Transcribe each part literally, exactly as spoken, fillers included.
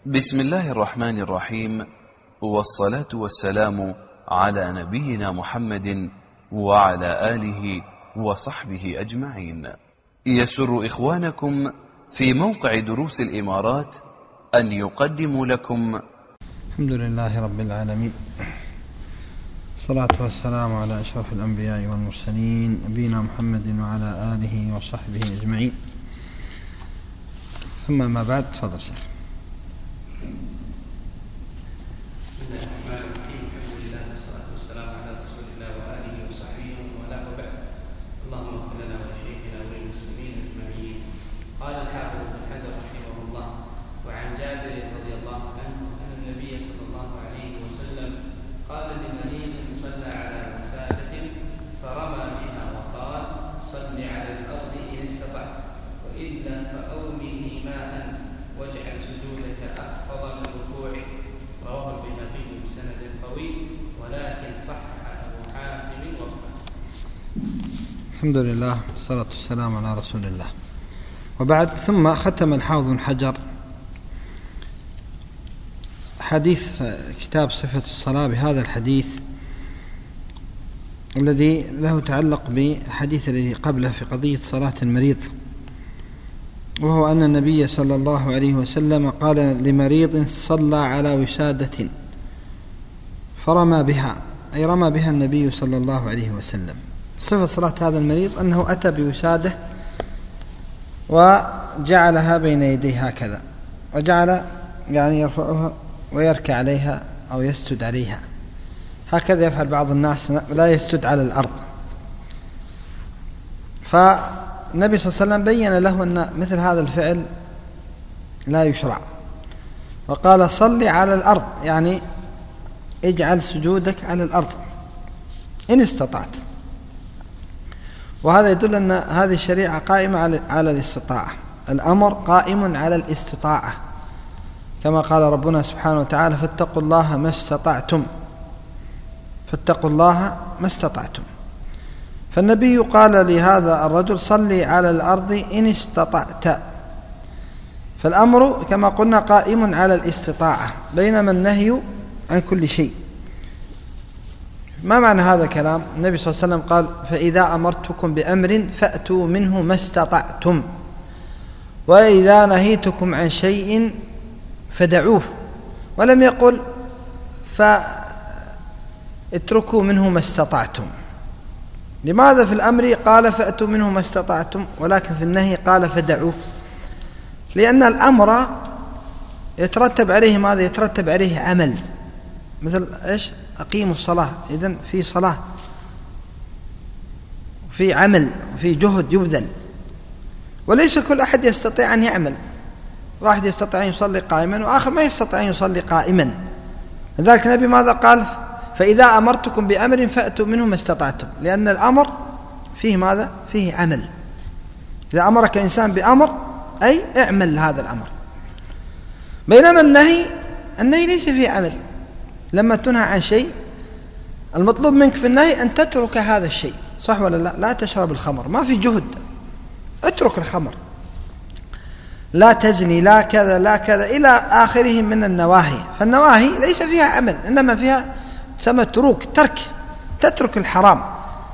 بسم الله الرحمن الرحيم، والصلاة والسلام على نبينا محمد وعلى آله وصحبه أجمعين. يسر إخوانكم في موقع دروس الإمارات أن يقدموا لكم الحمد لله رب العالمين، الصلاة والسلام على أشرف الأنبياء والمرسلين نبينا محمد وعلى آله وصحبه أجمعين، ثم ما بعد. تفضل شيخ. بسم الله الرحمن الرحيم، الحمد لله والصلاة والسلام على رسول الله وآله وصحبه ولا وبعد. اللهم اغفر لنا ولشيخنا وللمسلمين أجمعين. قال الحافظ ابن حجر رحمه الله: وعن جابر رضي الله عنه أن النبي صلى الله عليه وسلم قال لمريض صلى على وسادة فرمى بها وقال: صل على الأرض إن استطعت، وإلا فأومه ماء واجعل سجودك أخفض من ركوعك. رواه البيهقي بسند قوي، ولكن صحح أبو حاتم وفقه. الحمد لله والصلاة والسلام على رسول الله، وبعد. ثم ختم الحافظ بن حجر حديث كتاب صفة الصلاة بهذا الحديث الذي له تعلق بحديث الذي قبله في قضية صلاة المريض، وهو أن النبي صلى الله عليه وسلم قال لمريض صلى على وسادة فرمى بها، أي رمى بها النبي صلى الله عليه وسلم. صفة صلاة هذا المريض أنه أتى بوسادة وجعلها بين يديه هكذا، وجعل يعني يرفعها ويركع عليها أو يسجد عليها، هكذا يفعل بعض الناس، لا يسجد على الأرض. فالنبي صلى الله عليه وسلم بين له أن مثل هذا الفعل لا يشرع، وقال: صل على الأرض، يعني اجعل سجودك على الأرض إن استطعت. وهذا يدل أن هذه الشريعة قائمة على الاستطاعة، الأمر قائم على الاستطاعة، كما قال ربنا سبحانه وتعالى: فاتقوا الله ما استطعتم، فاتقوا الله ما استطعتم. فالنبي قال لهذا الرجل: صلي على الأرض إن استطعت. فالأمر كما قلنا قائم على الاستطاعة، بينما النهي عن كل شيء. ما معنى هذا الكلام؟ النبي صلى الله عليه وسلم قال: فإذا أمرتكم بأمر فأتوا منه ما استطعتم، وإذا نهيتكم عن شيء فدعوه، ولم يقل فاتركوا منه ما استطعتم. لماذا في الأمر قال فأتوا منه ما استطعتم، ولكن في النهي قال فدعوه؟ لأن الأمر يترتب عليه ماذا؟ يترتب عليه عمل، مثل إيش؟ أقيموا الصلاة، إذن في صلاة، في عمل، في جهد يبذل، وليس كل أحد يستطيع أن يعمل. واحد يستطيع أن يصلي قائما، وآخر ما يستطيع أن يصلي قائما. لذلك النبي ماذا قال؟ فإذا أمرتكم بأمر فأتوا منه ما استطعتم، لأن الأمر فيه ماذا؟ فيه عمل. إذا أمرك إنسان بأمر أي اعمل هذا الأمر. بينما النهي النهي ليس فيه عمل. لما تنهى عن شيء المطلوب منك في النهي أن تترك هذا الشيء، صح ولا لا؟ لا تشرب الخمر، ما في جهد، اترك الخمر. لا تزني، لا كذا لا كذا إلى آخره من النواهي. فالنواهي ليس فيها عمل، إنما فيها تسمى تروك، ترك، تترك الحرام.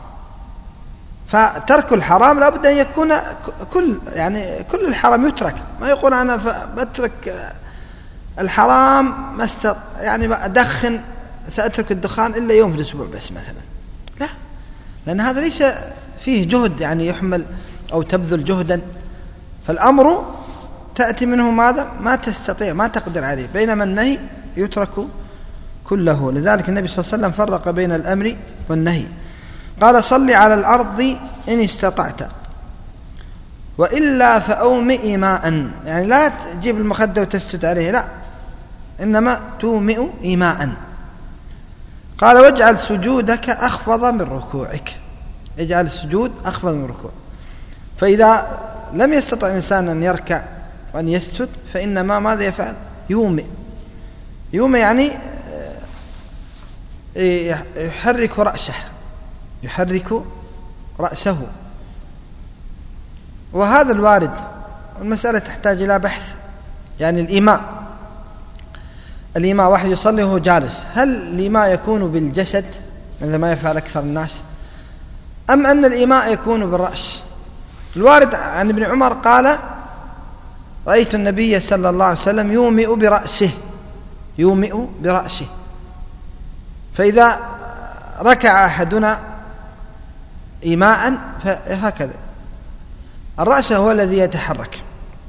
فترك الحرام لابد أن يكون كل يعني كل الحرام يترك. ما يقول أنا بترك الحرام مست يعني أدخن، سأترك الدخان إلا يوم في الأسبوع بس مثلا، لا، لأن هذا ليس فيه جهد يعني يحمل أو تبذل جهدا. فالأمر تأتي منه ماذا؟ ما تستطيع، ما تقدر عليه، بينما النهي يترك كله. لذلك النبي صلى الله عليه وسلم فرق بين الأمر والنهي. قال: صل على الأرض إن استطعت، وإلا فأومئ ماء، يعني لا تجيب المخدة وتسجد عليه، لا، إنما تومئ إيماء. قال: واجعل سجودك أخفض من ركوعك، اجعل السجود أخفض من ركوع. فإذا لم يستطع الإنسان أن يركع وأن يسجد فإنما ماذا يفعل؟ يومئ. يومئ يعني يحرك رأسه، يحرك رأسه. وهذا الوارد، المسألة تحتاج إلى بحث، يعني الإيماء الإيماء واحد يصلي وهو جالس، هل الإيماء يكون بالجسد مثل ما يفعل أكثر الناس، أم أن الإيماء يكون بالرأس؟ الوارد عن ابن عمر قال: رأيت النبي صلى الله عليه وسلم يومئ برأسه يومئ برأسه فإذا ركع أحدنا إيماء فهكذا الرأس هو الذي يتحرك،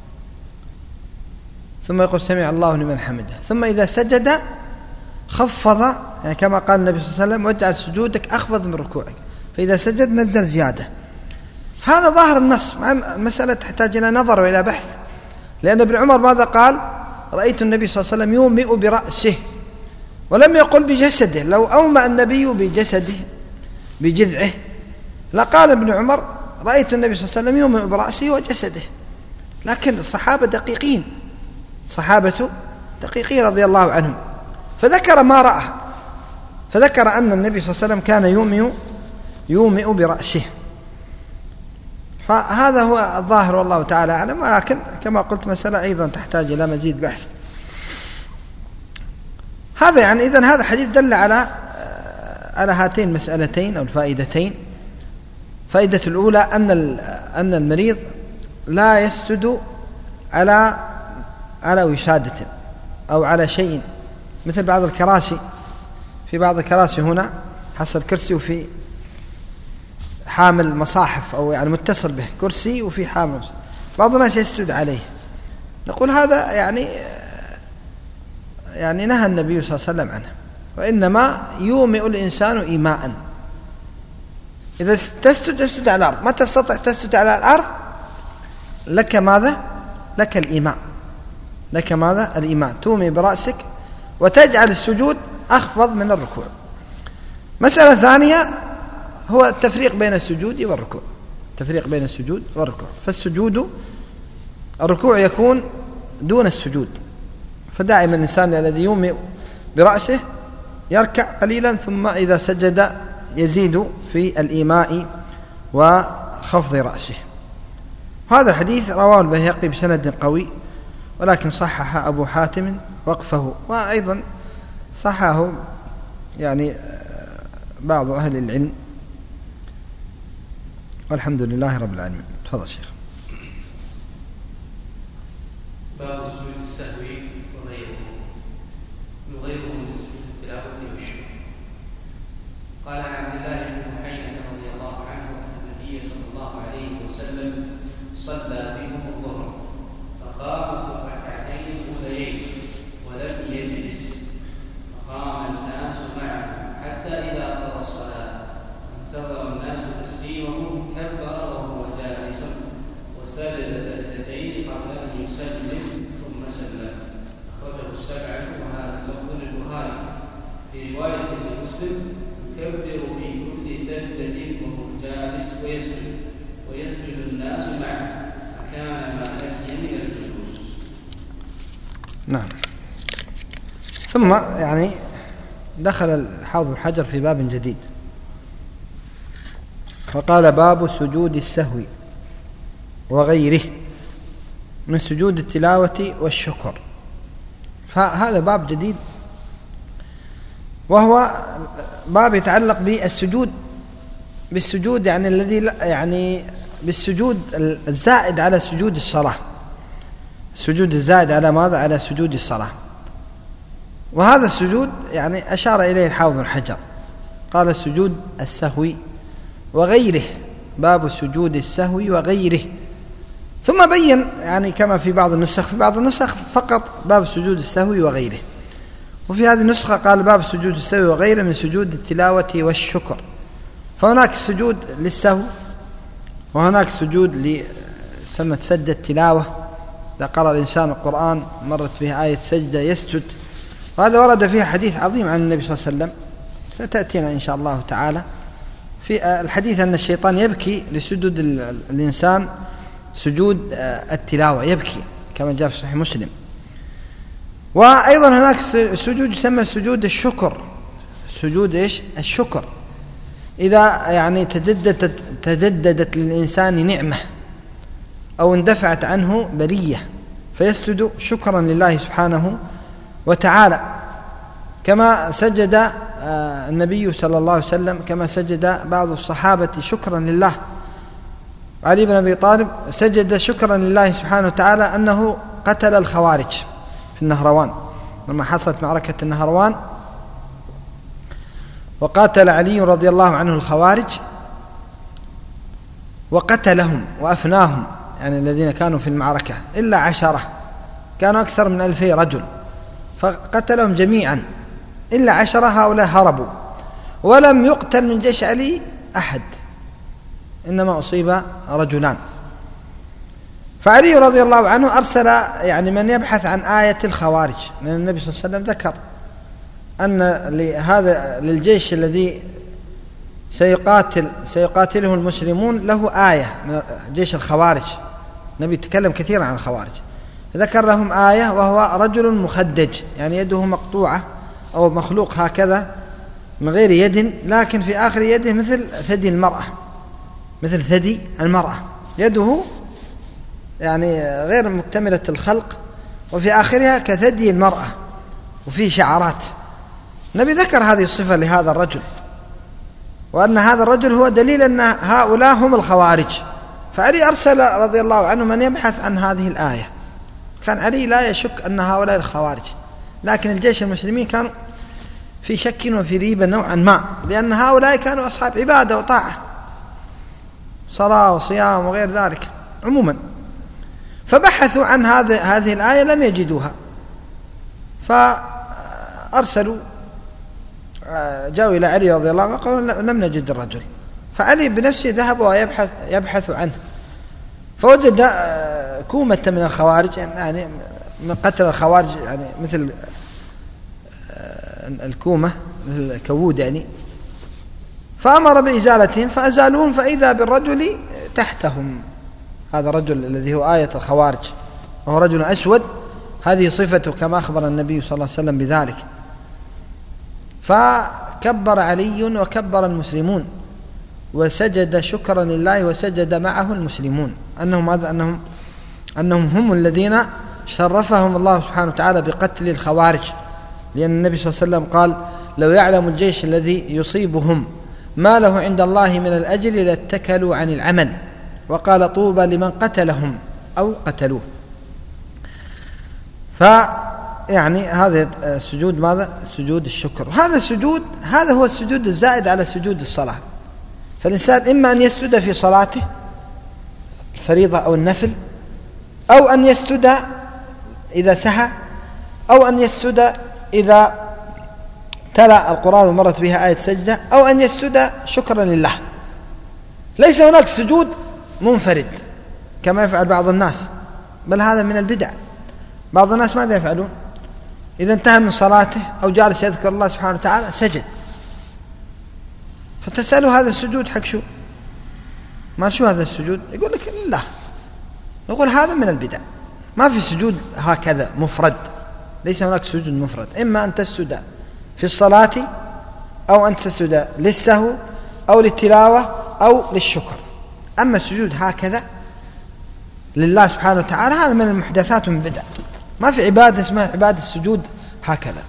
ثم يقول: سمع الله لمن حمده، ثم إذا سجد خفض، يعني كما قال النبي صلى الله عليه وسلم: واجعل سجودك أخفض من ركوعك، فإذا سجد نزل زيادة. فهذا ظاهر النص، مع المسألة تحتاج إلى نظر وإلى بحث، لأن ابن عمر ماذا قال؟ رأيت النبي صلى الله عليه وسلم يومئ برأسه، ولم يقل بجسده. لو أومأ النبي بجسده بجذعه لقال ابن عمر: رأيت النبي صلى الله عليه وسلم يومئ برأسه وجسده. لكن الصحابة دقيقين، صحابة دقيقين رضي الله عنهم، فذكر ما رأى، فذكر أن النبي صلى الله عليه وسلم كان يومئ يومئ برأسه. فهذا هو الظاهر والله تعالى أعلم، ولكن كما قلت مسألة أيضا تحتاج إلى مزيد بحث. هذا يعني إذن هذا حديث دل على على هاتين المسألتين أو الفائدتين. فائدة الأولى أن أن المريض لا يسجد على على وسادة أو على شيء، مثل بعض الكراسي، في بعض الكراسي هنا حصل كرسي وفي حامل مصاحف أو يعني متصل به كرسي وفي حامل، بعض الناس يسجد عليه. نقول هذا يعني يعني نهى النبي صلى الله عليه وسلم عنه، وإنما يومئ الإنسان إيماء. إذا تسجد تسجد على الأرض، ما تستطيع تسجد على الأرض لك ماذا؟ لك الإيماء، لك ماذا؟ الإيماء، تومي برأسك وتجعل السجود أخفض من الركوع. مسألة ثانية هو التفريق بين السجود والركوع، التفريق بين السجود والركوع. فالسجود الركوع يكون دون السجود، فدائما الإنسان الذي يومئ برأسه يركع قليلا، ثم إذا سجد يزيد في الإيماء وخفض رأسه. هذا الحديث رواه البيهقي بسند قوي، ولكن صحح أبو حاتم وقفه، وأيضا صححه يعني بعض أهل العلم، والحمد لله رب العالمين. تفضل شيخ. باب سجود السهو وغيره وغيره من سجود التلاوة والشكر. قال عن عبد الله بن بحينة رضي الله عنه أن النبي صلى الله عليه وسلم صلى بهم الظهر، فقام في الركعتين الأوليين ولم يجلس، فقام الناس معه حتى إذا قضى الصلاة انتظر الناس تسليمه كبر وهو جالس وسجد سجدتين قبل أن يسلم ثم سلم. أخرجه السبعة، وهذا اللفظ للبخاري. في رواية لمسلم: يكبر في كل سجدة وهو جالس ويسجد ويسجد الناس معه، فكان ما نسي من الجلوس. نعم. ثم يعني دخل الحافظ بن حجر في باب جديد، فقال: باب سجود السهو وغيره من سجود التلاوة والشكر. فهذا باب جديد، وهو باب يتعلق بالسجود، بالسجود يعني الذي يعني بالسجود الزائد على سجود الصلاة، السجود الزائد على ماذا؟ على سجود الصلاة. وهذا السجود يعني أشار إليه الحافظ بن حجر، قال: سجود السهو وغيره، باب سجود السهو وغيره. ثم بين يعني كما في بعض النسخ، في بعض النسخ فقط باب سجود السهو وغيره، وفي هذه النسخة قال: باب سجود السهو وغيره من سجود التلاوة والشكر. فهناك سجود للسهو، وهناك سجود لسمت سجد التلاوة، إذا قرأ الإنسان القرآن مرت به آية سجدة يسجد، وهذا ورد فيها حديث عظيم عن النبي صلى الله عليه وسلم ستأتينا إن شاء الله تعالى في الحديث أن الشيطان يبكي لسجود الإنسان سجود التلاوة، يبكي كما جاء في صحيح مسلم. وأيضا هناك سجود يسمى سجود الشكر، سجود إيش؟ الشكر، إذا يعني تجددت تجددت للإنسان نعمة أو اندفعت عنه برية فيسجد شكرا لله سبحانه وتعالى، كما سجد النبي صلى الله عليه وسلم، كما سجد بعض الصحابة شكرا لله. علي بن أبي طالب سجد شكرا لله سبحانه وتعالى أنه قتل الخوارج في النهروان، لما حصلت معركة النهروان وقاتل علي رضي الله عنه الخوارج وقتلهم وأفناهم، يعني الذين كانوا في المعركة إلا عشرة، كانوا أكثر من ألفي رجل، فقتلهم جميعا إلا عشرة، هؤلاء هربوا، ولم يقتل من جيش علي أحد، إنما أصيب رجلان. فعلي رضي الله عنه أرسل يعني من يبحث عن آية الخوارج، لأن النبي صلى الله عليه وسلم ذكر أن لهذا للجيش الذي سيقاتل سيقاتله المسلمون له آية من جيش الخوارج. النبي تكلم كثيرا عن الخوارج، ذكر لهم آية وهو رجل مخدج، يعني يده مقطوعة أو مخلوق هكذا من غير يد، لكن في آخر يده مثل ثدي المرأة، مثل ثدي المرأة، يده يعني غير مكتملة الخلق، وفي آخرها كثدي المرأة وفيه شعرات. النبي ذكر هذه الصفة لهذا الرجل، وأن هذا الرجل هو دليل أن هؤلاء هم الخوارج. فعلي أرسل رضي الله عنه من يبحث عن هذه الآية. كان علي لا يشك أن هؤلاء الخوارج، لكن الجيش المسلمين كانوا في شك وفي ريبة نوعا ما، لأن هؤلاء كانوا أصحاب عبادة وطاعة، صلاة وصيام وغير ذلك عموما. فبحثوا عن هذه هذه الآية لم يجدوها، فأرسلوا جاءوا إلى علي رضي الله عنه قالوا لم نجد الرجل. فعلي بنفسه ذهب ويبحث يبحث عنه، فوجد كومة من الخوارج، يعني من قتل الخوارج، يعني مثل الكومة مثل الكوود يعني، فأمر بإزالتهم فأزالوهم، فإذا بالرجل تحتهم، هذا الرجل الذي هو آية الخوارج، وهو رجل أسود، هذه صفته كما أخبر النبي صلى الله عليه وسلم بذلك. فكبر علي وكبر المسلمون وسجد شكرا لله، وسجد معه المسلمون، أنهم هذا أنهم أنهم هم الذين شرفهم الله سبحانه وتعالى بقتل الخوارج، لأن النبي صلى الله عليه وسلم قال لو يعلم الجيش الذي يصيبهم ما له عند الله من الأجر لاتكلوا عن العمل، وقال طوبى لمن قتلهم أو قتلوه. فيعني هذا السجود ماذا؟ سجود الشكر. هذا السجود هذا هو السجود الزائد على سجود الصلاة. فالإنسان إما أن يسجد في صلاته الفريضة أو النفل، أو أن يسجد إذا سهى، أو أن يسجد إذا تلا القرآن ومرت بها آية سجدة، أو أن يسجد شكرا لله. ليس هناك سجود منفرد كما يفعل بعض الناس، بل هذا من البدع. بعض الناس ماذا يفعلون؟ إذا انتهى من صلاته أو جالس يذكر الله سبحانه وتعالى سجد، فتسأله هذا السجود حق شو؟ ما شو هذا السجود؟ يقول لك لا، نقول هذا من البدع، ما في سجود هكذا مفرد، ليس هناك سجود مفرد. إما أن تسجد في الصلاة، أو أن تسجد للسهو أو للتلاوة أو للشكر. أما السجود هكذا لله سبحانه وتعالى هذا من المحدثات من بدع، ما في عبادة اسمها عبادة السجود هكذا.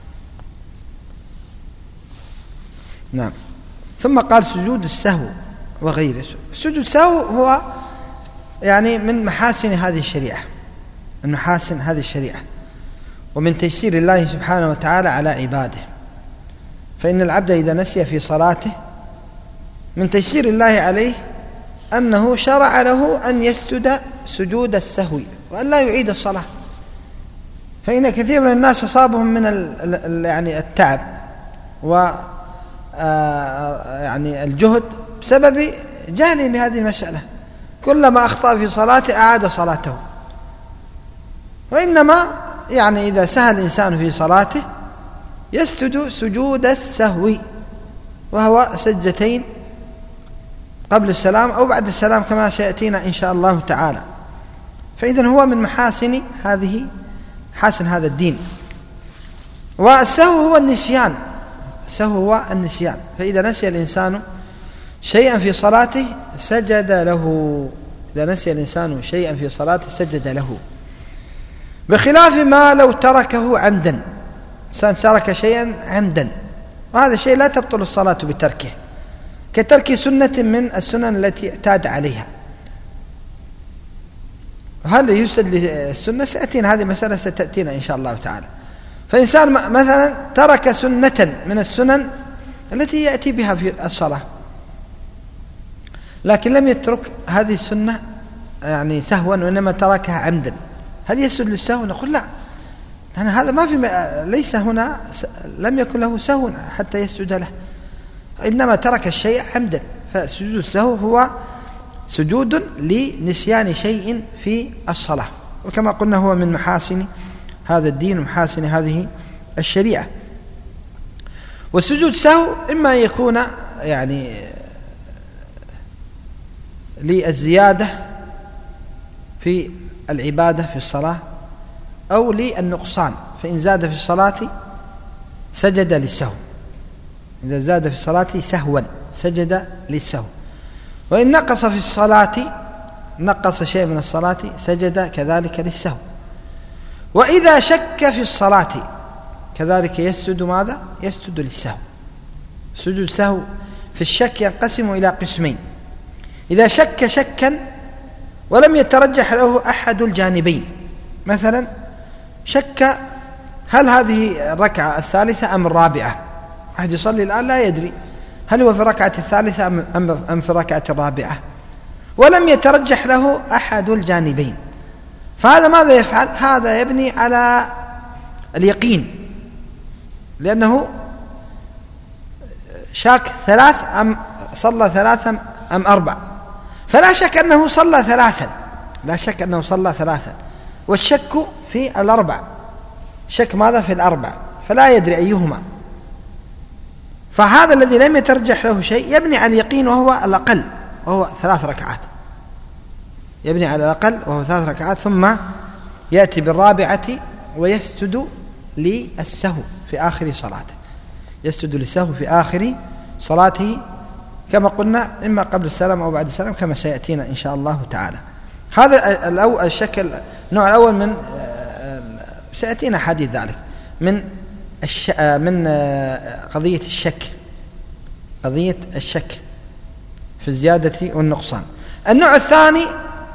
نعم. ثم قال سجود السهو وغيره. سجود السهو هو يعني من محاسن هذه الشريعة، من محاسن هذه الشريعة، ومن تيسير الله سبحانه وتعالى على عباده. فإن العبد إذا نسي في صلاته من تيسير الله عليه أنه شرع له أن يسجد سجود السهو وأن لا يعيد الصلاة. فإن كثير من الناس أصابهم من ال يعني التعب و يعني الجهد بسبب جهله بهذه المسألة، كلما أخطأ في صلاته أعاد صلاته. وإنما يعني إذا سهى الإنسان في صلاته يسجد سجود السهو، وهو سجدتين قبل السلام أو بعد السلام كما سيأتينا إن شاء الله تعالى. فإذن هو من محاسن هذه حسن هذا الدين. والسهو هو النسيان، السهو هو النسيان. فإذا نسي الإنسان شيئا في صلاته سجد له، إذا نسي الإنسان شيئا في صلاته سجد له، بخلاف ما لو تركه عمدا. إنسان ترك شيئا عمدا، وهذا الشيء لا تبطل الصلاة بتركه، كترك سنة من السنن التي اعتاد عليها. هل يسجد للسنة؟ سيأتينا هذه مسألة ستأتينا إن شاء الله تعالى. فإنسان مثلا ترك سنة من السنن التي يأتي بها في الصلاة، لكن لم يترك هذه السنة يعني سهوا، وإنما تركها عمدا، هل يسجد للسهو؟ نقول لا، لأن هذا ما في ليس هنا لم يكن له سهو حتى يسجد له، إنما ترك الشيء عمدا. فسجود السهو هو سجود لنسيان شيء في الصلاة، وكما قلنا هو من محاسن هذا الدين ومحاسن هذه الشريعة. والسجود سهو إما يكون يعني للزيادة في العبادة في الصلاة أو للنقصان، فإن زاد في الصلاة سجد للسهو، إذا زاد في الصلاة سهوا سجد للسهو، وإن نقص في الصلاة نقص شيء من الصلاة سجد كذلك للسهو. وإذا شك في الصلاة كذلك يسجد ماذا؟ يسجد للسهو. سجود سهو في الشك ينقسم إلى قسمين: إذا شك شكا ولم يترجح له أحد الجانبين، مثلا شك هل هذه الركعة الثالثة أم الرابعة، أحد يصلي الآن لا يدري هل هو في الركعة الثالثة أم في الركعة الرابعة، ولم يترجح له أحد الجانبين، فهذا ماذا يفعل؟ هذا يبني على اليقين، لأنه شاك ثلاث أم صلى ثلاثا أم أربع، فلا شك أنه صلى ثلاثا، لا شك أنه صلى ثلاثا، والشك في الأربع، شك ماذا؟ في الأربع، فلا يدري أيهما. فهذا الذي لم يترجح له شيء يبني على اليقين وهو الأقل، وهو ثلاث ركعات، يبني على الأقل وهو ثلاث ركعات، ثم يأتي بالرابعة ويسجد للسهو في آخر صلاته، يسجد للسهو في آخر صلاته كما قلنا، إما قبل السلام أو بعد السلام كما سيأتينا إن شاء الله تعالى. هذا الشكل النوع الأول من سيأتينا حديث ذلك من الش... من قضية الشك، قضية الشك في الزيادة والنقصان. النوع الثاني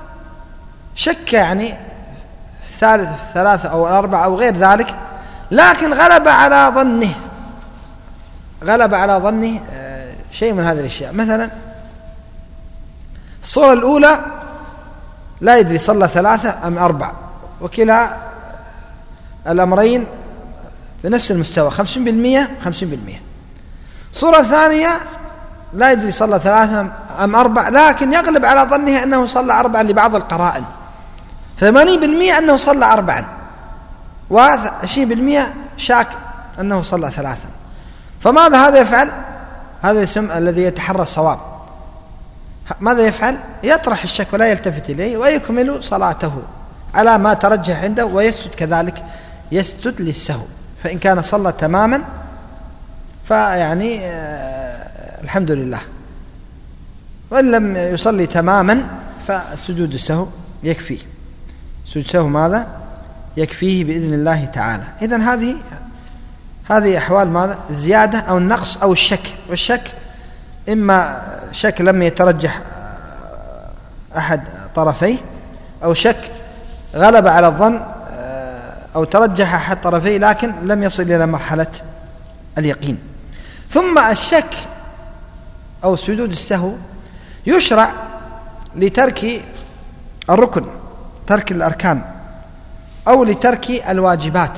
شك يعني الثالث ثلاثة أو الأربعة أو غير ذلك، لكن غلب على ظنه، غلب على ظنه شيء من هذه الأشياء. مثلا الصورة الأولى لا يدري صلى ثلاثة أم أربعة، وكلا الأمرين بنفس المستوى، خمسين بالمئة خمسين بالمئة. صورة ثانية لا يدري صلى ثلاثة أم أربع، لكن يغلب على ظنه أنه صلى أربعا لبعض القرائن، ثمانين بالمئة أنه صلى أربعا، وعشرين بالمئة شاك أنه صلى ثلاثا. فماذا هذا يفعل؟ هذا اسم الذي يتحرى الصواب. ماذا يفعل؟ يطرح الشك ولا يلتفت إليه ويكمل صلاته على ما ترجح عنده، ويسجد كذلك، يسجد للسهو. فإن كان صلى تماما فيعني آه الحمد لله، وإن لم يصلي تماما فسجود السهو يكفيه، سجود السهو ماذا؟ يكفيه بإذن الله تعالى. إذن هذه هذه أحوال ماذا؟ الزيادة أو النقص أو الشك. والشك إما شك لم يترجح أحد طرفيه، أو شك غلب على الظن أو ترجح أحد طرفيه لكن لم يصل إلى مرحلة اليقين. ثم الشك أو سجود السهو يشرع لترك الركن، ترك الأركان، أو لترك الواجبات،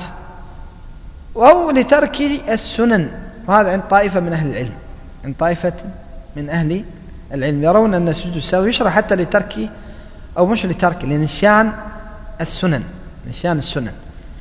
أو لترك السنن. وهذا عند طائفة من أهل العلم، عند طائفة من أهل العلم يرون أن سجود السهو يشرع حتى لترك، أو مش لترك، لنسيان السنن، نسيان السنن.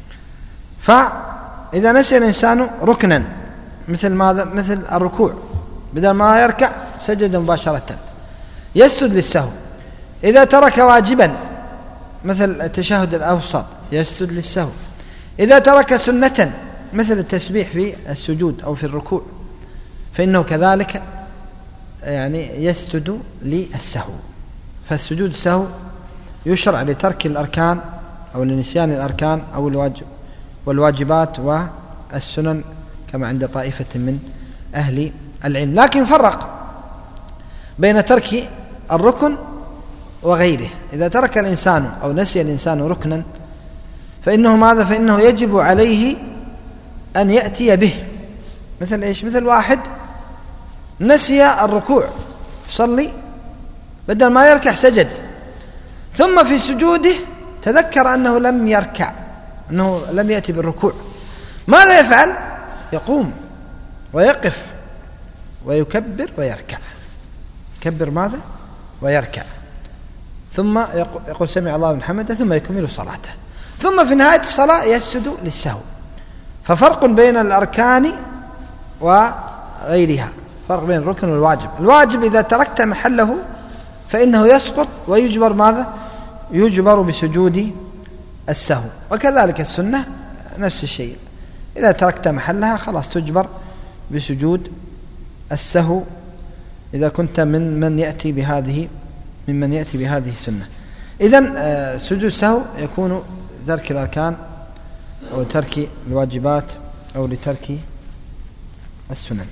فإذا نسي الإنسان ركنا مثل ماذا؟ مثل الركوع، بدل ما يركع سجد مباشرة يسجد للسهو. إذا ترك واجبا مثل التشهد الأوسط يسجد للسهو. إذا ترك سنة مثل التسبيح في السجود أو في الركوع فإنه كذلك يعني يسجد للسهو. فالسجود السهو يشرع لترك الأركان أو لنسيان الأركان أو الواجب والواجبات السنن كما عند طائفة من أهل العلم. لكن فرق بين ترك الركن وغيره. إذا ترك الإنسان أو نسي الإنسان ركنا فإنه ماذا؟ فإنه يجب عليه أن يأتي به. مثل إيش؟ مثل واحد نسي الركوع صلي، بدل ما يركع سجد، ثم في سجوده تذكر أنه لم يركع، أنه لم يأتي بالركوع. ماذا يفعل؟ يقوم ويقف ويكبر ويركع. يكبر ماذا؟ ويركع، ثم يقول سمع الله لمن حمده، ثم يكمل صلاته، ثم في نهاية الصلاة يسجد للسهو. ففرق بين الأركان وغيرها، فرق بين الركن والواجب. الواجب إذا تركت محله فإنه يسقط ويجبر ماذا؟ يجبر بسجود السهو. وكذلك السنة نفس الشيء، إذا تركت محلها خلاص تجبر بسجود السهو إذا كنت من من يأتي بهذه ممن يأتي بهذه السنة. إذن سجود السهو يكون ترك الأركان أو ترك الواجبات أو لترك السنن.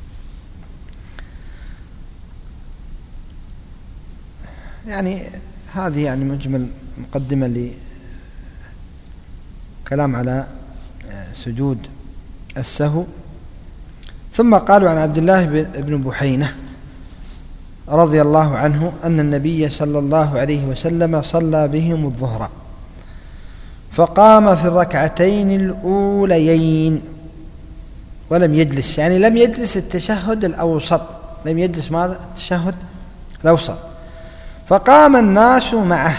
يعني هذه يعني مجمل مقدمة لكلام على سجود السهو. ثم قالوا عن عبد الله بن بحينة رضي الله عنه أن النبي صلى الله عليه وسلم صلى بهم الظهر فقام في الركعتين الأوليين ولم يجلس، يعني لم يجلس التشهد الأوسط، لم يجلس ماذا؟ التشهد الأوسط. فقام الناس معه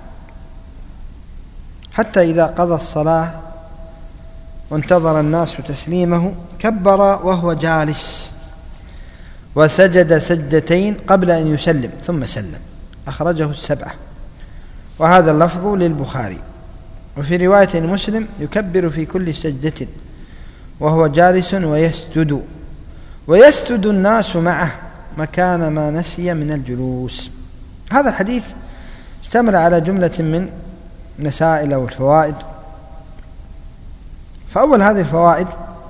حتى إذا قضى الصلاة وانتظر الناس تسليمه كبر وهو جالس وسجد سجدتين قبل أن يسلم ثم سلم. أخرجه السبعة، وهذا اللفظ للبخاري. وفي رواية مسلم يكبر في كل سجدة وهو جالس ويسجد ويسجد الناس معه مكان ما نسي من الجلوس. هذا الحديث اشتمل على جملة من مسائل والفوائد. فأول هذه الفوائد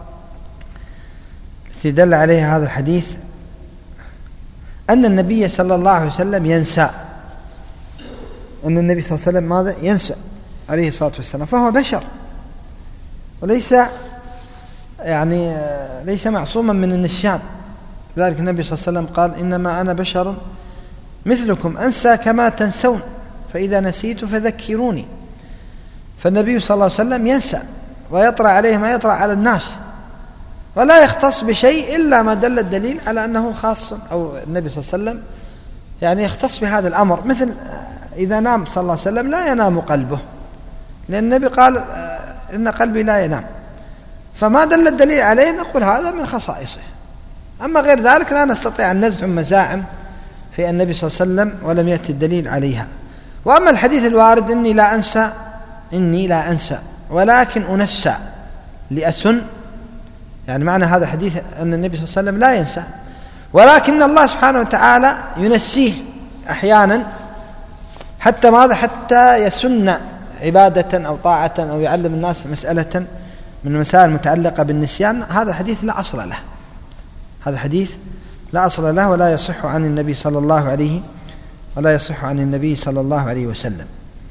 التي دل عليها هذا الحديث أن النبي صلى الله عليه وسلم ينسى، أن النبي صلى الله عليه وسلم ماذا؟ ينسى عليه الصلاة والسلام، فهو بشر وليس يعني ليس معصوما من النسيان. لذلك النبي صلى الله عليه وسلم قال إنما أنا بشر مثلكم أنسى كما تنسون فإذا نسيت فذكروني. فالنبي صلى الله عليه وسلم ينسى ويطرأ عليه ما يطرأ على الناس، ولا يختص بشيء إلا ما دل الدليل على أنه خاص، أو النبي صلى الله عليه وسلم يعني يختص بهذا الأمر. مثل إذا نام صلى الله عليه وسلم لا ينام قلبه، لأن النبي قال إن قلبي لا ينام، فما دل الدليل عليه نقول هذا من خصائصه. أما غير ذلك لا نستطيع أن نزعم مزاعم في النبي صلى الله عليه وسلم ولم يأتي الدليل عليها. وأما الحديث الوارد إني لا أنسى إني لا أنسى ولكن أنسى لأسن، يعني معنى هذا الحديث أن النبي صلى الله عليه وسلم لا ينسى، ولكن الله سبحانه وتعالى ينسيه أحيانا حتى ماذا؟ حتى يسن عبادة أو طاعة أو يعلم الناس مسألة من المسائل المتعلقة بالنسيان. هذا الحديث لا أصل له، هذا حديث لا أصل له ولا يصح عن النبي صلى الله عليه ولا يصح عن النبي صلى الله عليه وسلم.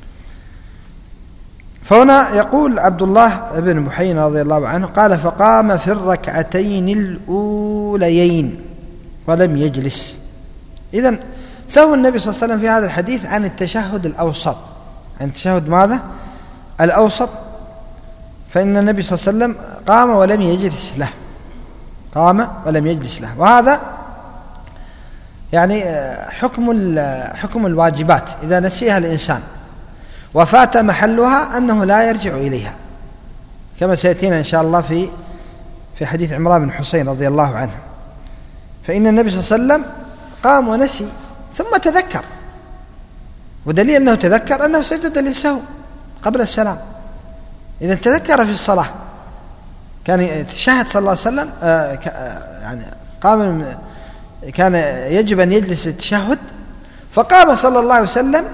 فهنا يقول عبد الله بن بحينة رضي الله عنه قال فقام في الركعتين الأوليين ولم يجلس. إذن سهو النبي صلى الله عليه وسلم في هذا الحديث عن التشهد الأوسط، عن التشهد ماذا؟ الأوسط. فإن النبي صلى الله عليه وسلم قام ولم يجلس له، قام ولم يجلس له. وهذا يعني حكم حكم الواجبات إذا نسيها الإنسان وفات محلها أنه لا يرجع إليها، كما سيأتينا إن شاء الله في في حديث عمران بن حسين رضي الله عنه. فإن النبي صلى الله عليه وسلم قام ونسي ثم تذكر، ودليل أنه تذكر أنه سجد للسهو قبل السلام. إذا تذكر في الصلاة كان يتشهد صلى الله عليه وسلم آه يعني قام، كان يجب أن يجلس التشهد، فقام صلى الله عليه وسلم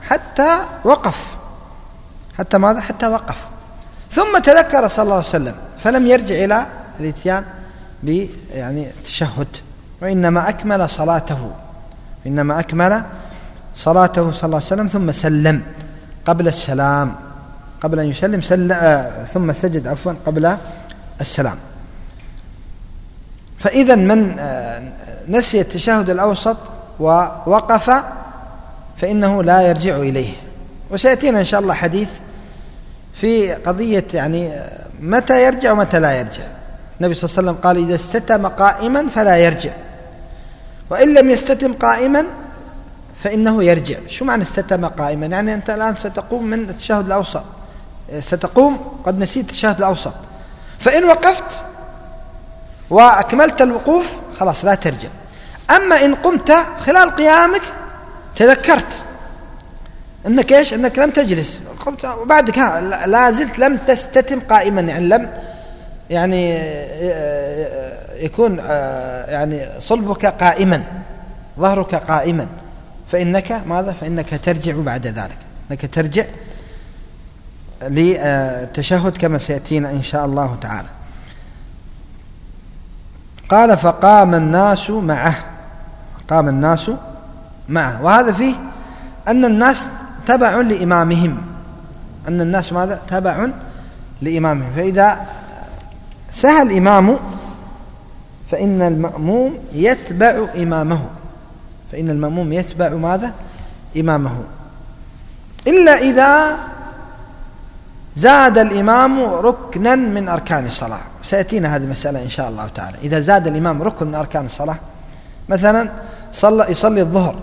حتى وقف، حتى ماذا؟ حتى وقف، ثم تذكر صلى الله عليه وسلم فلم يرجع إلى الاتيان ب يعني التشهد، وإنما أكمل صلاته إنما أكمل صلاته صلى الله عليه وسلم ثم سلم قبل السلام، قبل أن يسلم سلم آه ثم سجد عفوا قبل السلام. فإذا من آه نسي التشهد الأوسط ووقف فإنه لا يرجع إليه. وسيأتينا إن شاء الله حديث في قضية يعني متى يرجع ومتى لا يرجع. النبي صلى الله عليه وسلم قال: إذا استتم قائما فلا يرجع، وإن لم يستتم قائما فإنه يرجع. شو معنى استتم قائما؟ يعني أنت الآن ستقوم من التشهد الأوسط، ستقوم قد نسيت التشهد الأوسط، فإن وقفت وأكملت الوقوف خلاص لا ترجع. أما إن قمت خلال قيامك تذكرت أنك إيش؟ أنك لم تجلس، قمت وبعدك ها لا زلت لم تستتم قائما، يعني لم يعني يكون يعني صلبك قائما، ظهرك قائما، فإنك ماذا؟ فإنك ترجع بعد ذلك، أنك ترجع للتشهد كما سيأتينا إن شاء الله تعالى. قال: فقام الناس معه قام الناس معه وهذا فيه أن الناس تبع لإمامهم، أن الناس ماذا؟ تبع لإمامهم. فإذا سهى الإمام فإن المأموم يتبع إمامه، فإن المأموم يتبع ماذا؟ إمامه، إلا إذا زاد الإمام ركنا من أركان الصلاة. سيأتينا هذه المسألة إن شاء الله تعالى. إذا زاد الإمام ركن من أركان الصلاة، مثلا صلى يصلي الظهر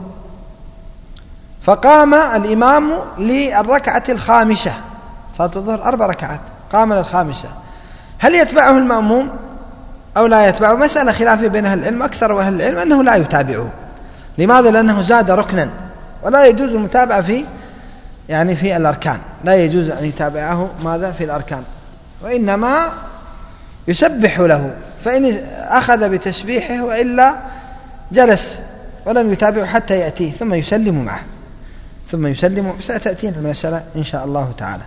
فقام الإمام للركعة الخامسة، صلاة الظهر أربع ركعات، قام للخامسة، هل يتبعه المأموم أو لا يتبعه؟ مسألة خلافية بين أهل العلم. أكثر أهل العلم أنه لا يتابعه. لماذا؟ لأنه زاد ركنا، ولا يجوز المتابعة في يعني في الأركان، لا يجوز أن يتابعه ماذا؟ في الأركان، وإنما يسبح له، فإن أخذ بتسبيحه وإلا جلس ولم يتابعه حتى يأتيه ثم يسلم معه ثم يسلم. ستأتينا المسألة إن شاء الله تعالى.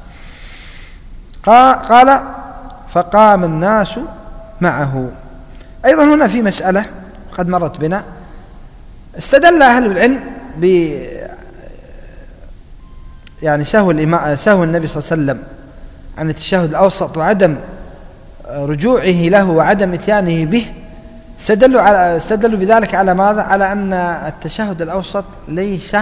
قال: فقام الناس معه. أيضا هنا في مسألة قد مرت بنا، استدل أهل العلم ب يعني سهو الإمام سهو النبي صلى الله عليه وسلم عن التشهد الأوسط وعدم رجوعه له وعدم اتيانه به، استدلوا على استدلوا بذلك على ماذا؟ على أن التشهد الأوسط ليس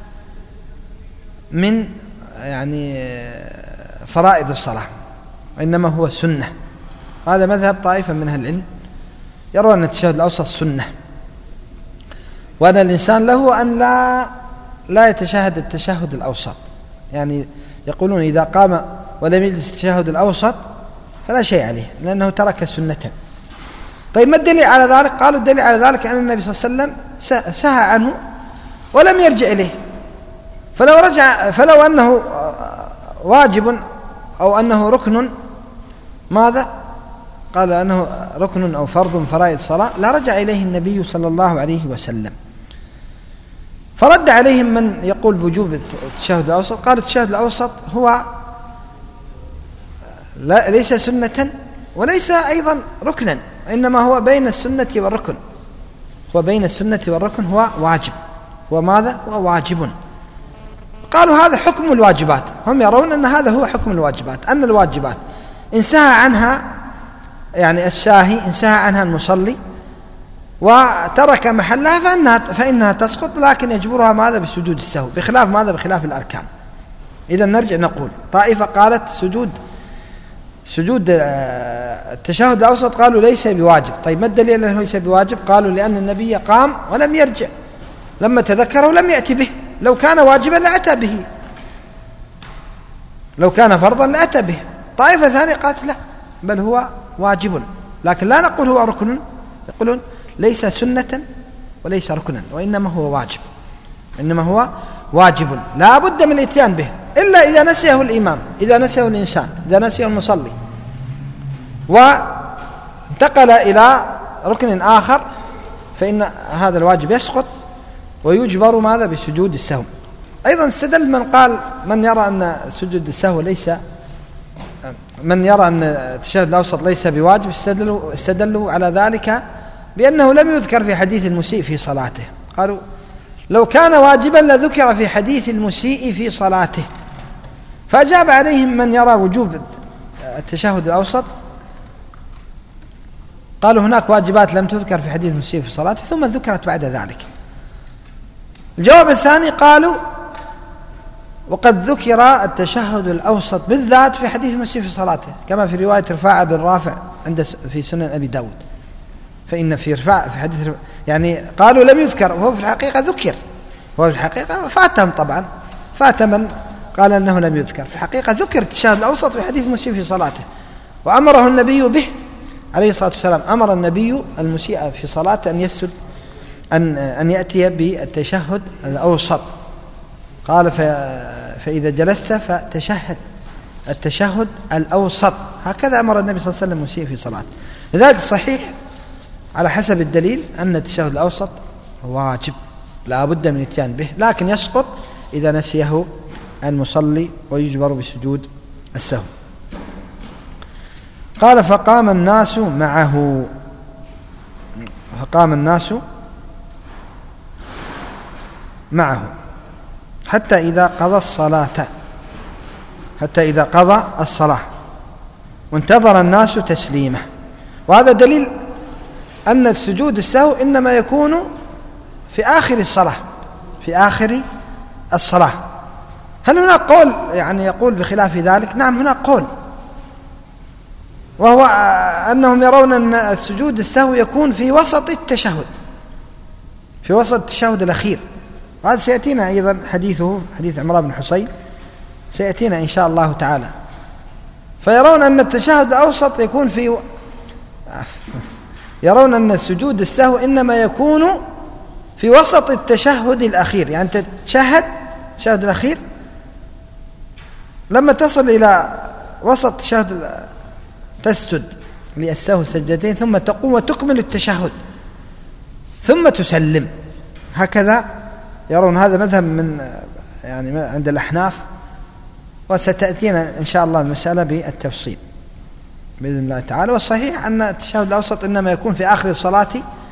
من يعني فرائض الصلاة، وإنما هو سنة. هذا مذهب طائفة من أهل العلم، يرون أن التشهد الأوسط سنة، وأن الإنسان له أن لا لا يتشهد التشهد الأوسط، يعني يقولون إذا قام ولم يجلس التشهد الأوسط فلا شيء عليه لأنه ترك سنة. طيب ما الدليل على ذلك؟ قالوا الدليل على ذلك أن النبي صلى الله عليه وسلم سهى عنه ولم يرجع إليه، فلو رجع فلو أنه واجب أو أنه ركن ماذا؟ قال أنه ركن أو فرض من فرائض الصلاة لا رجع إليه النبي صلى الله عليه وسلم. فرد عليهم من يقول بوجوب التشهد الأوسط، قال التشهد الأوسط هو لا ليس سنة وليس أيضا ركنا، إنما هو بين السنة والركن، هو بين السنة والركن، هو واجب. وماذا؟ هو واجب. قالوا هذا حكم الواجبات، هم يرون أن هذا هو حكم الواجبات، أن الواجبات إن سهى عنها يعني الساهي إن سهى عنها المصلي وترك محلها فإنها, فإنها تسقط، لكن يجبرها ماذا؟ بسجود السهو، بخلاف ماذا؟ بخلاف الأركان. إذا نرجع نقول طائفة قالت سجود سجود التشهد الأوسط قالوا ليس بواجب. طيب ما الدليل أنه ليس بواجب؟ قالوا لأن النبي قام ولم يرجع، لما تذكره لم يأتي به، لو كان واجبا لأتى به، لو كان فرضا لأتى به. طائفة ثانية قالت لا، بل هو واجب، لكن لا نقول هو ركن، يقولون ليس سنة وليس ركنا، وإنما هو واجب، إنما هو واجب لا بد من الاتيان به، إلا إذا نسيه الإمام، إذا نسيه الإنسان، إذا نسيه المصلي وانتقل إلى ركن آخر فإن هذا الواجب يسقط ويجبر ماذا؟ بسجود السهو. أيضا استدل من قال من يرى أن سجود السهو ليس من يرى أن التشهد الأوسط ليس بواجب استدلوا, استدلوا على ذلك بأنه لم يذكر في حديث المسيء في صلاته. قالوا لو كان واجبا لذكر في حديث المسيء في صلاته. فأجاب عليهم من يرى وجوب التشهد الأوسط، قالوا هناك واجبات لم تذكر في حديث المسيء في صلاته ثم ذكرت بعد ذلك. الجواب الثاني قالوا وقد ذكر التشهد الأوسط بالذات في حديث المسيء في صلاته، كما في رواية رفاعة بن رافع عند في سنن أبي داود. فإن في رفاعة في حديث يعني قالوا لم يذكر وهو في الحقيقة ذكر، وهو في الحقيقة فاتهم طبعا، فات من قال أنه لم يذكر. في الحقيقة ذكر التشهد الأوسط في حديث المسيء في صلاته، وأمره النبي به عليه الصلاة والسلام. أمر النبي المسيء في صلاته أن يسجد أن أن يأتي بالتشهد الأوسط. قال فإذا جلست فتشهد التشهد الأوسط، هكذا أمر النبي صلى الله عليه وسلم المسيء في صلاته. لذلك الصحيح على حسب الدليل أن التشهد الأوسط واجب لا بد من الاتيان به، لكن يسقط إذا نسيه المصلي ويجبر بسجود السهو. قال فقام الناس معه فقام الناس معه حتى إذا قضى الصلاة حتى إذا قضى الصلاة وانتظر الناس تسليمه. وهذا دليل أن السجود السهو إنما يكون في آخر الصلاة في آخر الصلاة. هل هناك قول يعني يقول بخلاف ذلك؟ نعم هناك قول، وهو أنهم يرون أن السجود السهو يكون في وسط التشهد في وسط التشهد الأخير، وهذا سيأتينا أيضا حديثه حديث عمران بن حصين سيأتينا إن شاء الله تعالى. فيرون أن التشهد الأوسط يكون في يرون أن السجود السهو إنما يكون في وسط التشهد الأخير، يعني تتشهد التشهد الأخير لما تصل إلى وسط التشهد تسجد للسهو سجدتين ثم تقوم وتكمل التشهد ثم تسلم. هكذا يرون، هذا مذهب من يعني عند الأحناف، وستأتينا إن شاء الله المسألة بالتفصيل بإذن الله تعالى. والصحيح أن التشهد الأوسط إنما يكون في آخر الصلاة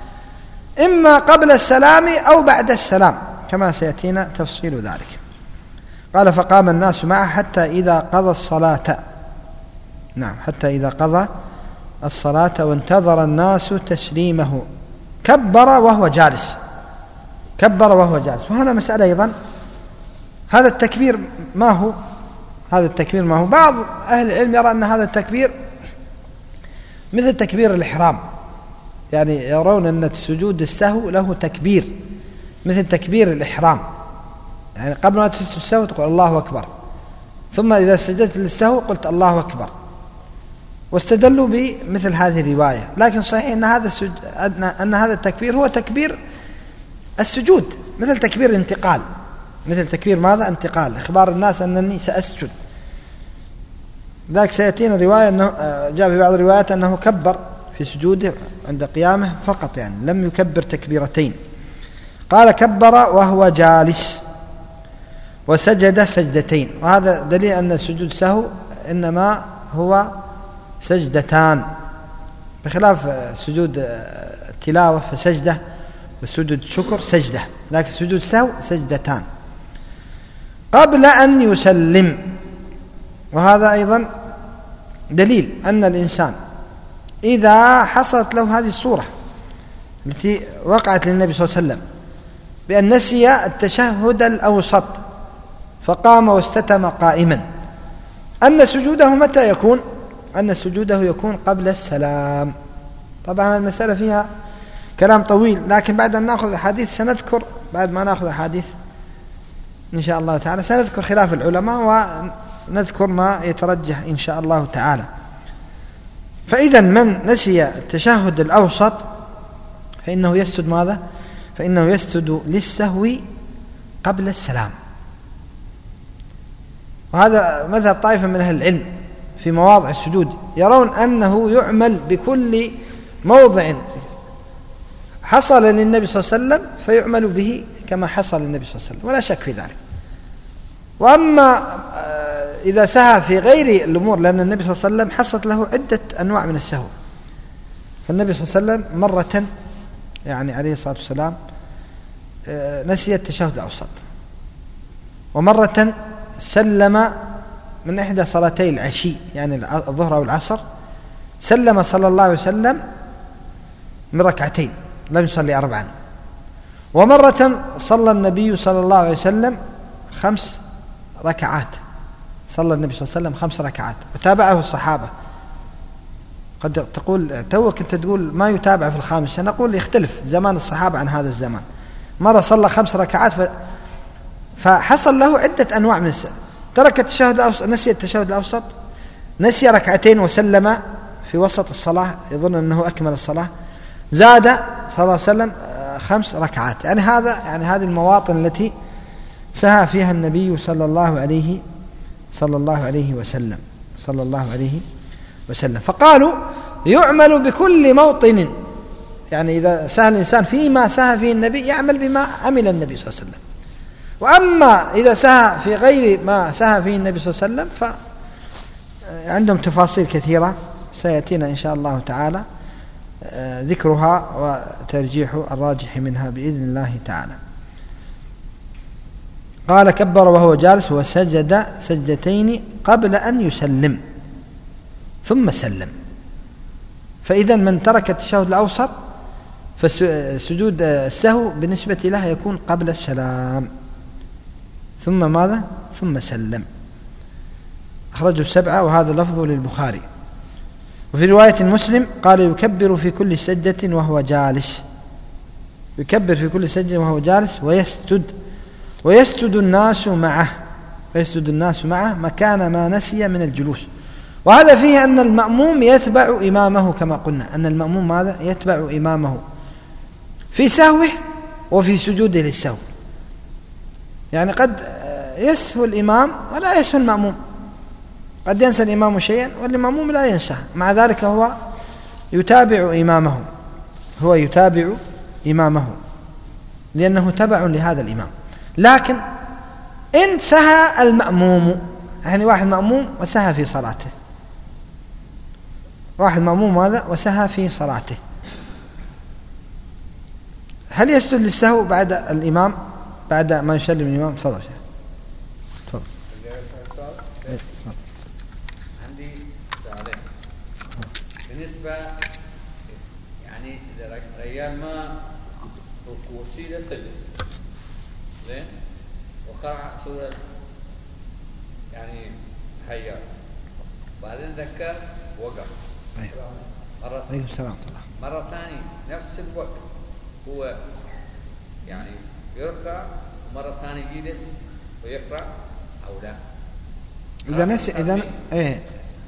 إما قبل السلام أو بعد السلام كما سيأتينا تفصيل ذلك. قال فقام الناس معه حتى إذا قضى الصلاة نعم حتى إذا قضى الصلاة وانتظر الناس تسليمه كبر وهو جالس كبر وهو جالس. وهنا مسألة أيضا، هذا التكبير ما هو هذا التكبير ما هو بعض أهل العلم يرى أن هذا التكبير مثل تكبير الإحرام، يعني يرون أن سجود السهو له تكبير مثل تكبير الإحرام، يعني قبل ما تسجد السهو تقول الله أكبر، ثم إذا سجدت للسهو قلت الله أكبر. واستدلوا بمثل هذه الرواية، لكن صحيح أن هذا السجود أن هذا التكبير هو تكبير السجود مثل تكبير الانتقال مثل تكبير ماذا؟ انتقال، إخبار الناس أنني سأسجد. ذاك سيأتينا رواية أنه جاء في بعض الروايات أنه كبر في سجوده عند قيامه فقط، يعني لم يكبر تكبيرتين. قال كبر وهو جالس وسجد سجدتين، وهذا دليل أن السجود السهو إنما هو سجدتان، بخلاف سجود التلاوة فسجدة وسجود الشكر سجدة، لكن سجود السهو سجدتان قبل أن يسلم. وهذا أيضا دليل أن الإنسان إذا حصلت له هذه الصورة التي وقعت للنبي صلى الله عليه وسلم بأن نسي التشهد الأوسط فقام واستتم قائما، أن سجوده متى يكون؟ أن سجوده يكون قبل السلام. طبعا المسألة فيها كلام طويل، لكن بعد أن نأخذ الحديث سنذكر بعد ما نأخذ الحديث إن شاء الله تعالى سنذكر خلاف العلماء ونذكر ما يترجح إن شاء الله تعالى. فإذا من نسي التشهد الأوسط فإنه يسجد ماذا؟ فإنه يسجد للسهو قبل السلام. وهذا مذهب طائفة من أهل العلم في مواضع السجود، يرون أنه يعمل بكل موضع حصل للنبي صلى الله عليه وسلم فيعمل به كما حصل للنبي صلى الله عليه وسلم، ولا شك في ذلك. وأما إذا سهى في غير الأمور، لأن النبي صلى الله عليه وسلم حصلت له عدة أنواع من السهو. فالنبي صلى الله عليه وسلم مرة يعني عليه الصلاة والسلام نسي التشهد الأوسط، ومرة سلم من إحدى صلاتي العشي يعني الظهر أو العصر، سلم صلى الله عليه وسلم من ركعتين لم يصلي أربعا. ومرة صلى النبي صلى الله عليه وسلم خمس ركعات، صلى النبي صلى الله عليه وسلم خمس ركعات وتابعه الصحابة. قد تقول توك أنت تقول ما يتابع في الخامسة، نقول يختلف زمان الصحابة عن هذا الزمان. مرة صلى خمس ركعات ف... فحصل له عدة أنواع من السهو. ترك التشهد الأوسط، نسي التشهد الأوسط، نسي ركعتين وسلم في وسط الصلاة يظن أنه أكمل الصلاة، زاد صلى الله عليه وسلم خمس ركعات. يعني هذا يعني هذه المواطن التي سهى فيها النبي صلى الله عليه صلى الله عليه وسلم صلى الله عليه وسلم. فقالوا يعمل بكل موطن، يعني إذا سهى الإنسان فيما سهى فيه النبي يعمل بما عمل النبي صلى الله عليه وسلم. وأما إذا سهى في غير ما سهى فيه النبي صلى الله عليه وسلم فعندهم تفاصيل كثيرة سيأتينا إن شاء الله تعالى ذكرها وترجيح الراجح منها بإذن الله تعالى. قال كبر وهو جالس وسجد سجدتين قبل أن يسلم ثم سلم. فإذا من ترك التشهد الأوسط فسجود السهو بالنسبة له يكون قبل السلام ثم ماذا؟ ثم سلم. أخرجه السبعة وهذا لفظ للبخاري. وفي رواية مسلم قال يكبر في كل سجدة وهو جالس، يكبر في كل سجدة وهو جالس ويسجد ويسجد الناس معه ويسجد الناس معه مكان ما نسي من الجلوس. وهذا فيه أن المأموم يتبع إمامه، كما قلنا أن المأموم ماذا؟ يتبع إمامه في سهوه وفي سجوده للسهو. يعني قد يسهو الإمام ولا يسهو المأموم، قد ينسى الإمام شيئا والمأموم لا ينسى، مع ذلك هو يتابع إمامه هو يتابع إمامه لأنه تبع لهذا الإمام. لكن إن سهى المأموم، يعني واحد مأموم وسهى في صلاته، واحد مأموم هذا وسهى في صلاته، هل يسجد للسهو بعد الإمام بعد ما يسلم الإمام؟ تفضل شيخ. تفضل. عندي سؤالين. بالنسبة يعني إذا رجال ما وسيلة سجد زين وقرأ سورة يعني تحيات بعدين ذكر وقف مرة ثانية مرة ثانية نفس الوقت هو يعني يركع ومرة ثانية يجلس ويقرأ أو لا؟ إذا نسي إذا إيه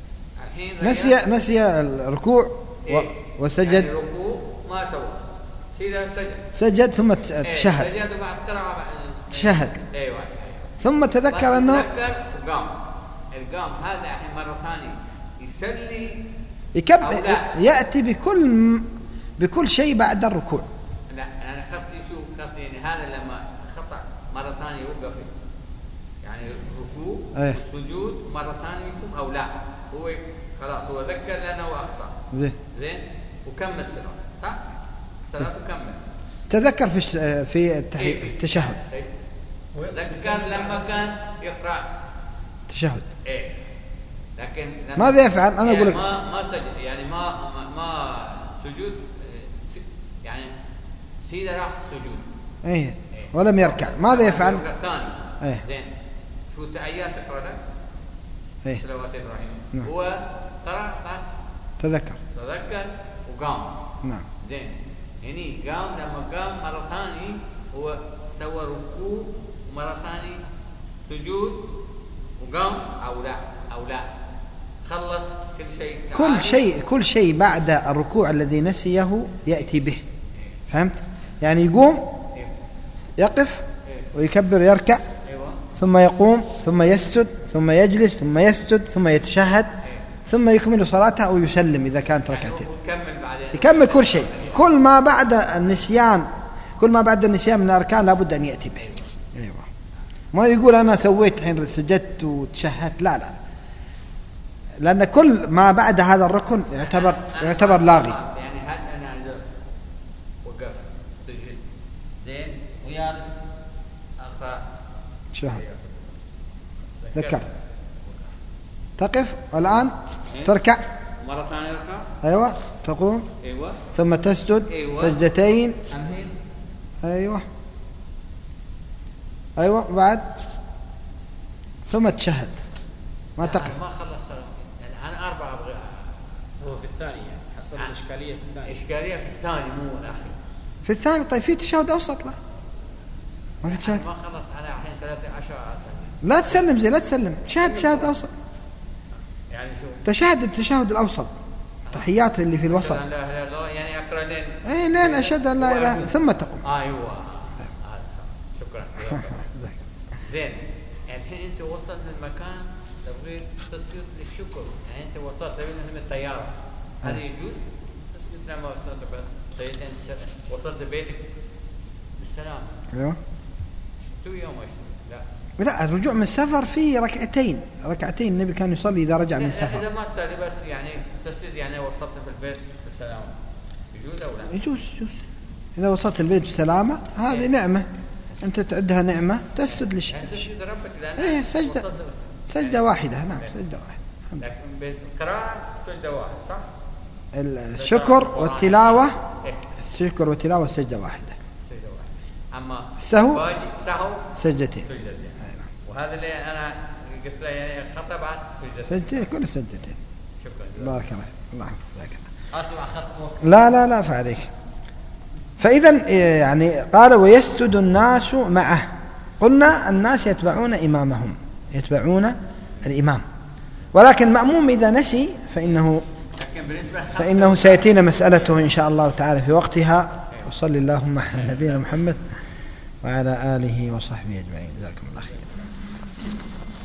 نسي نسي الركوع إيه؟ وسجد يعني الركوع ما سوى سيدا سجد سجد ثم تشهد إيه؟ سجد وبعد قرأ تشهد أيوة ثم تذكر أنه تذكر وقام. القام هذا الحين مرة ثانية يسلي يكب يأتي بكل بكل شيء بعد الركوع. لا أنا قصدي شو قصدي يعني هذا لما خطأ مرة ثانية يوقف يعني الركوع أيه. والسجود مرة ثانية يقوم أو لا هو خلاص هو ذكر لأنه أخطأ زين زين وكمل صلاة صح؟ صلاته كمل تذكر في في التشهد إيه؟ ذكر لما كان يقرأ تشهد إيه لكن ماذا يفعل؟ أنا أقول لك ما ما سجد يعني ما ما, ما سجود يعني سيدة راح سجود إيه. إيه ولم يركع ماذا يفعل؟ الثاني إيه زين شو تعيات تقرأ له؟ إيه صلوات إبراهيم نعم. هو قرأ بعد تذكر تذكر وقام نعم زين هني قام لما قام مرة ثانية هو سوى ركوع ومرة ثانية سجود وقام أو لا أو لا خلص كل شيء كل شيء كل شيء بعد الركوع الذي نسيه يأتي به. فهمت؟ يعني يقوم يقف ويكبر يركع ثم يقوم ثم يسجد ثم يجلس ثم يسجد ثم يتشهد ثم يكمل صلاته أو يسلم إذا كانت ركعتين يكمل كل شيء. كل ما بعد النسيان كل ما بعد النسيان من الأركان لابد أن يأتي به. أيوة. ما يقول أنا سويت الحين سجدت وتشهدت، لا لا، لأن كل ما بعد هذا الركن يعتبر يعتبر لاغي. يعني هل أنا وقفت سجدت زين ويالس أخرى شهد ذكر تقف الآن تركع مرة ثانية يركع، أيوة تقوم، أيوة ثم تسجد أيوة. سجدتين، أمهل، أيوة أيوة بعد ثم تشهد ما تقف. ما خلص يعني أنا أربعة أبغى. هو في الثاني يعني حصل الإشكالية في الثاني. إشكالية في الثاني مو الأخير. في الثاني طيب في تشهد أوسط له، ما في تشهد. ما خلص أنا الحين ثلاثة عشر سنة. لا تسلم زي لا تسلم، تشهد تشهد أوسط، يعني شو تشهد التشهد الأوسط، تحيات اللي في الوسط. لا لا لا يعني أقرأ لين اي لين أشهد أن لا إله ثم تقوم. أيوة آه شكرا. زين يعني الحين أنت وصلت للمكان تبغي تسجد للشكر، يعني أنت وصلت تبغي من الطيارة، هذا يجوز تسجد لما وصلت طيارتين وصلت بيتك بالسلام. أيوة تو يوم وش لا لا، الرجوع من السفر فيه ركعتين، ركعتين النبي كان يصلي إذا رجع من السفر. إذا ما تصلي بس يعني تسجد يعني وصلت في البيت بالسلام يجوز أو لا؟ يجوز يجوز إذا وصلت البيت بسلامة هذه نعمة أنت تعدها نعمة تسجد للشيء. يعني تسجد ربك لأن إيه سجدة سجدة واحدة. نعم سجدة واحدة. لكن بالقراءة سجدة واحدة صح؟ الشكر والتلاوة إيه؟ الشكر والتلاوة سجدة واحدة. سجدة واحدة. أما السهو سهو سجدتين. سجدتين. وهذا اللي أنا قلت له يعني خطأ بعد سجدتين. سجدتين كل سجدتين. شكرا. بارك الله الله يحفظك. أسمع خطأ. لا لا لا فعليك. فإذا يعني قال ويسجد الناس معه. قلنا الناس يتبعون إمامهم، يتبعون الإمام، ولكن مأموم إذا نسي فإنه فإنه سيأتينا مسألته إن شاء الله تعالى في وقتها. وصلى اللهم على نبينا محمد وعلى آله وصحبه أجمعين. جزاكم الله خير.